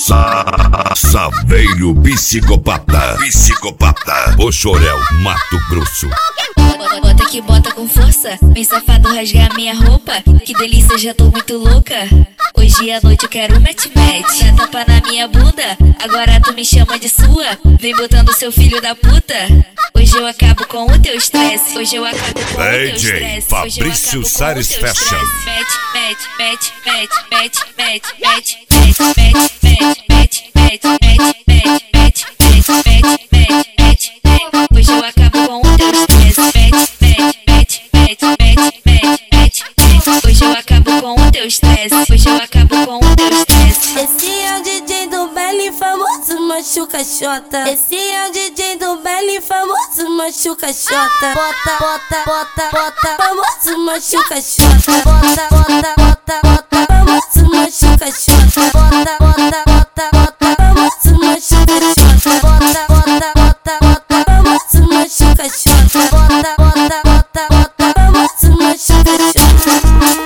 Saveiro psicopata, o Chorel, Mato Grosso. Bota que bota com força, vem safado rasgar minha roupa. Que delícia, já tô muito louca. Hoje à noite eu quero match. Já tapa na minha bunda, agora tu me chama de sua. Vem botando seu filho da puta. Hoje eu acabo com o teu estresse. Hoje eu acabo com o teu estresse. Fabrício Sares Fashion. Hoje eu acabo com o teu estresse. Hoje eu acabo com o teu estresse. Hoje eu acabo com o teu estresse. Esse é o DJ do Belly famoso machuca xota. Esse é o DJ do Belly famoso machuca xota. Bota, famoso machuca xota. Bota, famoso machuca xota. Bota, famoso machuca xota. Bota, famoso machuca xota. Bota, famoso machuca xota.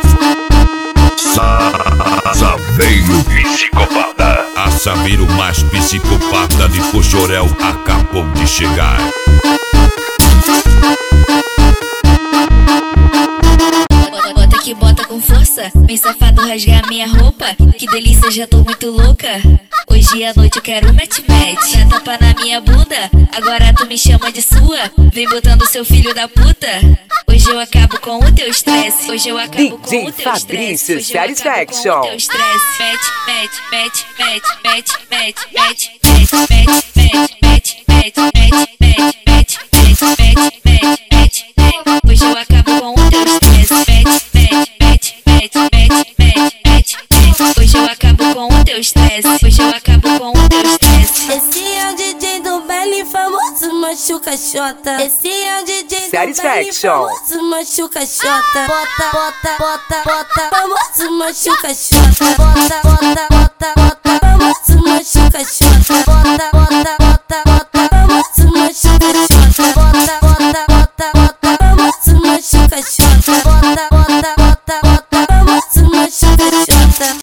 Saveiro psicopata. A Saveiro mais psicopata de Pochorel acabou de chegar. Bota que bota com força, vem safado rasgar minha roupa. Que delícia, já tô muito louca. Hoje à noite eu quero match. Já tapa na minha bunda, agora tu me chama de sua. Vem botando seu filho da puta. Hoje eu acabo com o teu estresse. Hoje eu acabo com o teu estresse. Fabrício Sares Fashion. Hoje eu acabo com o teu estresse. Hoje eu acabo com o teu estresse. Hoje eu acabo com o teu estresse. Esse é o DJ do Belly famoso machuca xota. Esse é o DJ do Belly famoso machuca xota. Bota, famoso machuca xota. Bota,